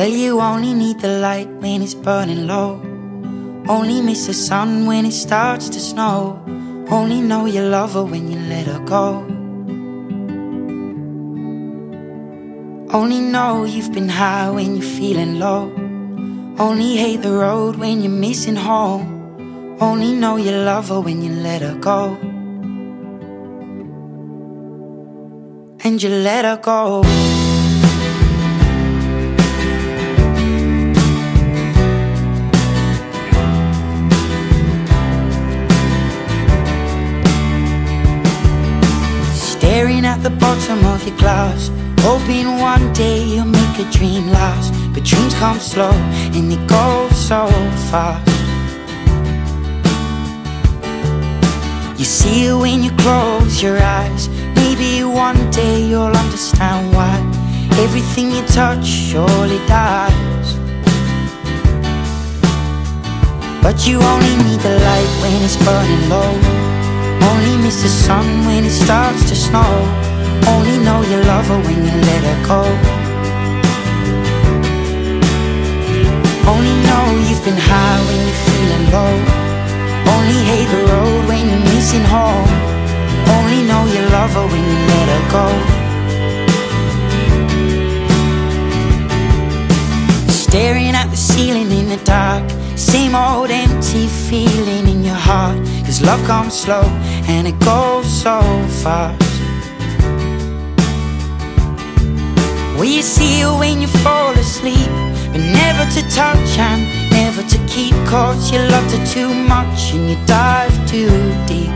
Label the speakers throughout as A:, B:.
A: Well, you only need the light when it's burning low. Only miss the sun when it starts to snow. Only know you love her when you let her go. Only know you've been high when you're feeling low. Only hate the road when you're missing home. Only know you love her when you let her go. And you let her go. Staring at the bottom of your glass, hoping one day you'll make a dream last. But dreams come slow and they go so fast. You see it when you close your eyes. Maybe one day you'll understand why everything you touch surely dies. But you only need the light when it's burning low. Only miss the sun when it starts to snow. Only know you love her when you let her go. Only know you've been high when you're feeling low. Only hate the road when you're missing home. Only know you love her when you let her go. Staring at the ceiling in the dark, same old empty feeling in your heart. 'Cause love comes slow and it goes so fast. Well, you see it when you fall asleep, but never to touch and never to keep. 'Cause you loved her too much and you dive too deep.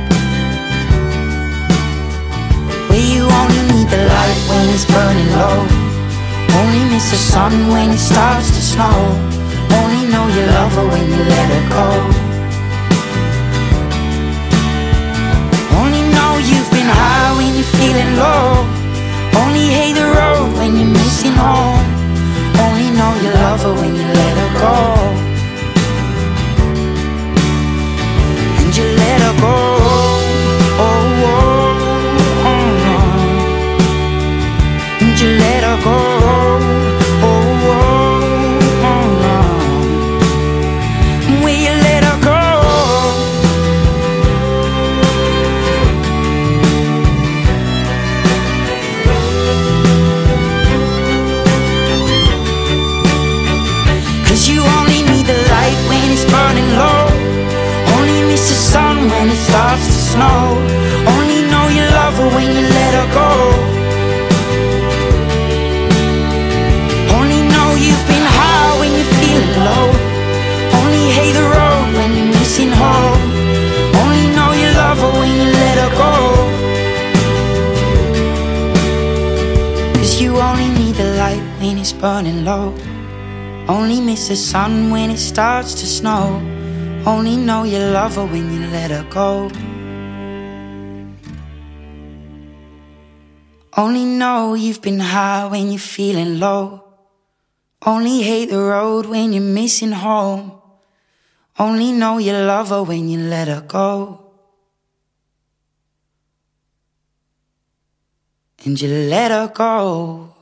A: Well, you only need the light when it's burning low. Only miss the sun when it starts to snow. Only know you love her when you let her go. Only know you've been high when you're feeling low. Only hate the road when you're missing home. Only know you love her when you let her go. And you let her go. Oh, oh, oh, oh. And you let her go. Oh, oh, oh, oh. Will you let her go? You only need the light when it's burning low. Only miss the sun when it starts to snow. Only know you love her when you let her go. Only know you've been high when you're feeling low. Only hate the road when you're missing home. Only know you love her when you let her go. 'Cause you only need the light when it's burning low. Only miss the sun when it starts to snow. Only know you love her when you let her go. Only know you've been high when you're feeling low. Only hate the road when you're missing home. Only know you love her when you let her go. And you let her go.